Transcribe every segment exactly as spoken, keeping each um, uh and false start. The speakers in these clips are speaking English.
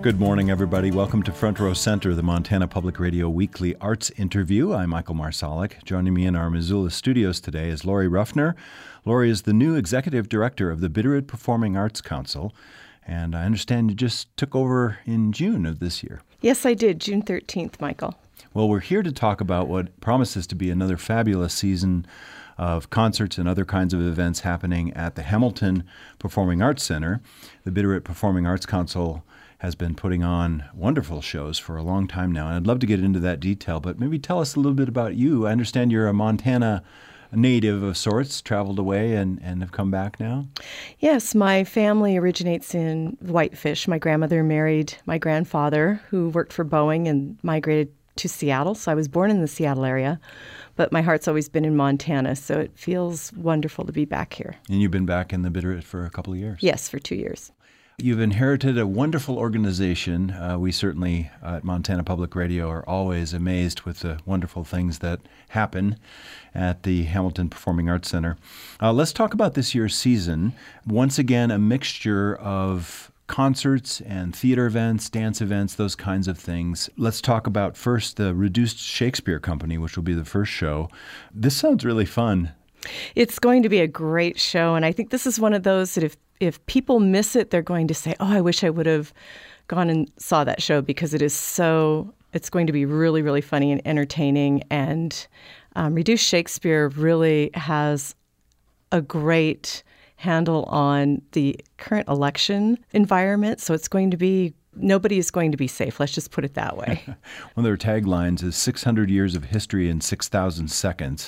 Good morning, everybody. Welcome to Front Row Center, the Montana Public Radio Weekly Arts Interview. I'm Michael Marsalek. Joining me in our Missoula studios today is Lori Ruffner. Lori is the new Executive Director of the Bitterroot Performing Arts Council, and I understand you just took over in June of this year. Yes, I did, June thirteenth, Michael. Well, we're here to talk about what promises to be another fabulous season of concerts and other kinds of events happening at the Hamilton Performing Arts Center. The Bitterroot Performing Arts Council has been putting on wonderful shows for a long time now, and I'd love to get into that detail, but maybe tell us a little bit about you. I understand you're a Montana native of sorts, traveled away and, and have come back now? Yes, my family originates in Whitefish. My grandmother married my grandfather, who worked for Boeing and migrated to Seattle, so I was born in the Seattle area, but my heart's always been in Montana, so it feels wonderful to be back here. And you've been back in the Bitterroot for a couple of years? Yes, for two years. You've inherited a wonderful organization. Uh, we certainly uh, at Montana Public Radio are always amazed with the wonderful things that happen at the Hamilton Performing Arts Center. Uh, let's talk about this year's season. Once again, a mixture of concerts and theater events, dance events, those kinds of things. Let's talk about first the Reduced Shakespeare Company, which will be the first show. This sounds really fun. It's going to be a great show, and I think this is one of those that if If people miss it, they're going to say, oh, I wish I would have gone and saw that show, because it is so, it's going to be really, really funny and entertaining. And um, Reduced Shakespeare really has a great handle on the current election environment. So it's going to be, nobody is going to be safe. Let's just put it that way. One of their taglines is six hundred years of history in six thousand seconds.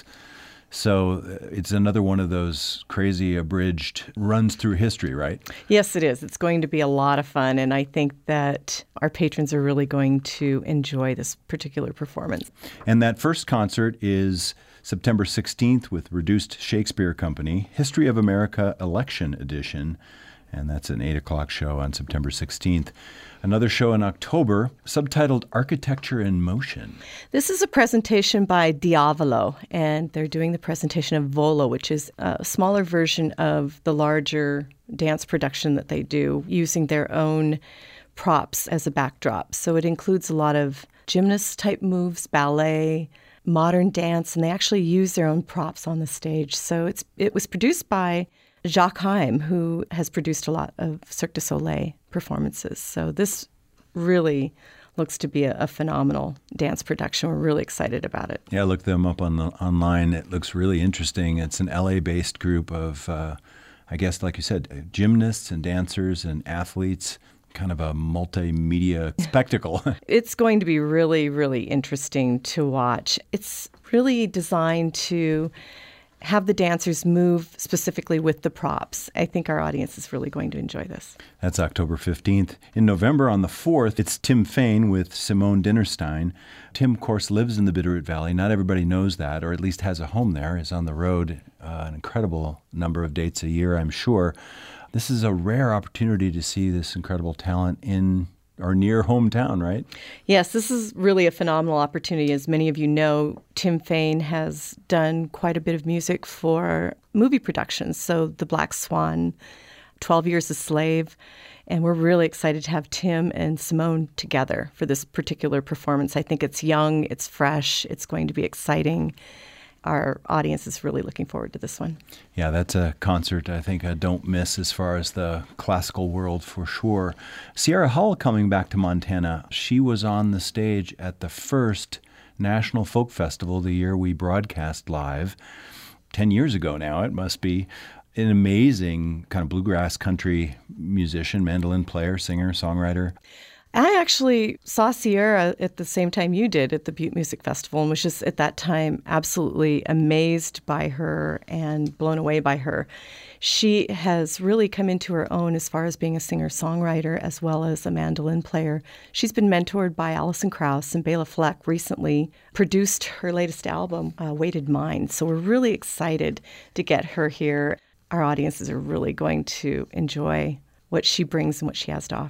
So it's another one of those crazy abridged runs through history, right? Yes, it is. It's going to be a lot of fun, and I think that our patrons are really going to enjoy this particular performance. And that first concert is September sixteenth with Reduced Shakespeare Company, History of America Election Edition, and that's an eight o'clock show on September sixteenth. Another show in October, subtitled Architecture in Motion. This is a presentation by Diavolo, and they're doing the presentation of Volo, which is a smaller version of the larger dance production that they do, using their own props as a backdrop. So it includes a lot of gymnast-type moves, ballet, modern dance, and they actually use their own props on the stage. So it's it was produced by Jacques Heim, who has produced a lot of Cirque du Soleil performances. So this really looks to be a, a phenomenal dance production. We're really excited about it. Yeah, look them up on the online. It looks really interesting. It's an L A-based group of, uh, I guess, like you said, gymnasts and dancers and athletes, kind of a multimedia spectacle. It's going to be really, really interesting to watch. It's really designed to have the dancers move specifically with the props. I think our audience is really going to enjoy this. That's October fifteenth. In November, on the fourth, it's Tim Fain with Simone Dinnerstein. Tim, of course, lives in the Bitterroot Valley. Not everybody knows that, or at least has a home there. Is on the road uh, an incredible number of dates a year, I'm sure. This is a rare opportunity to see this incredible talent in our near hometown, right? Yes, this is really a phenomenal opportunity. As many of you know, Tim Fain has done quite a bit of music for movie productions. So The Black Swan, twelve Years a Slave. And we're really excited to have Tim and Simone together for this particular performance. I think it's young, it's fresh, it's going to be exciting. Our audience is really looking forward to this one. Yeah, that's a concert I think I don't miss as far as the classical world for sure. Sierra Hull coming back to Montana. She was on the stage at the first National Folk Festival the year we broadcast live. Ten years ago now, it must be. An amazing kind of bluegrass country musician, mandolin player, singer, songwriter. I actually saw Sierra at the same time you did at the Butte Music Festival, and was just at that time absolutely amazed by her and blown away by her. She has really come into her own as far as being a singer-songwriter as well as a mandolin player. She's been mentored by Alison Krauss, and Bela Fleck recently produced her latest album, uh, Weighted Mind. So we're really excited to get her here. Our audiences are really going to enjoy what she brings and what she has to offer.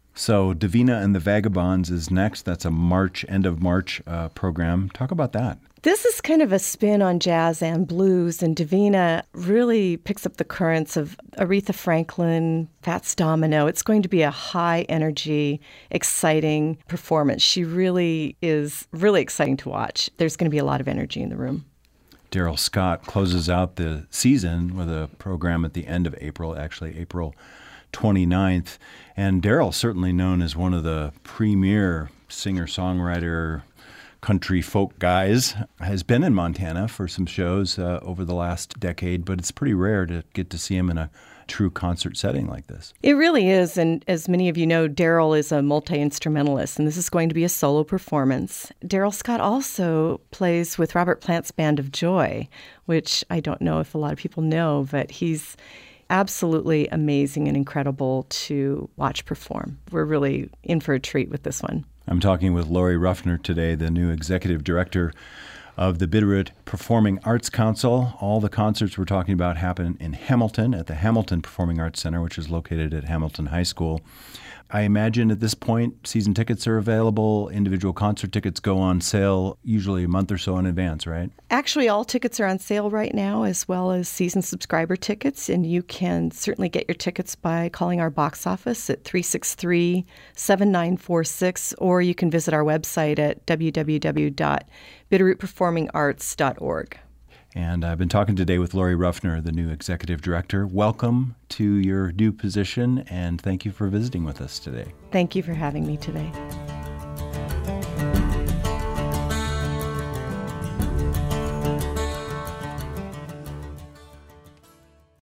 So Davina and the Vagabonds is next. That's a March, end of March uh, program. Talk about that. This is kind of a spin on jazz and blues, and Davina really picks up the currents of Aretha Franklin, Fats Domino. It's going to be a high-energy, exciting performance. She really is really exciting to watch. There's going to be a lot of energy in the room. Daryl Scott closes out the season with a program at the end of April, actually April twenty-ninth. And Daryl, certainly known as one of the premier singer-songwriter country folk guys, has been in Montana for some shows uh, over the last decade, but it's pretty rare to get to see him in a true concert setting like this. It really is, and as many of you know, Daryl is a multi-instrumentalist, and this is going to be a solo performance. Daryl Scott also plays with Robert Plant's Band of Joy, which I don't know if a lot of people know, but he's absolutely amazing and incredible to watch perform. We're really in for a treat with this one. I'm talking with Lori Ruffner today, the new executive director of the Bitterroot Performing Arts Council. All the concerts we're talking about happen in Hamilton at the Hamilton Performing Arts Center, which is located at Hamilton High School. I imagine at this point, season tickets are available. Individual concert tickets go on sale usually a month or so in advance, right? Actually, all tickets are on sale right now, as well as season subscriber tickets. And you can certainly get your tickets by calling our box office at three six three, seven nine four six, or you can visit our website at w w w dot bitterroot performing arts dot org. And I've been talking today with Lori Ruffner, the new executive director. Welcome to your new position, and thank you for visiting with us today. Thank you for having me today.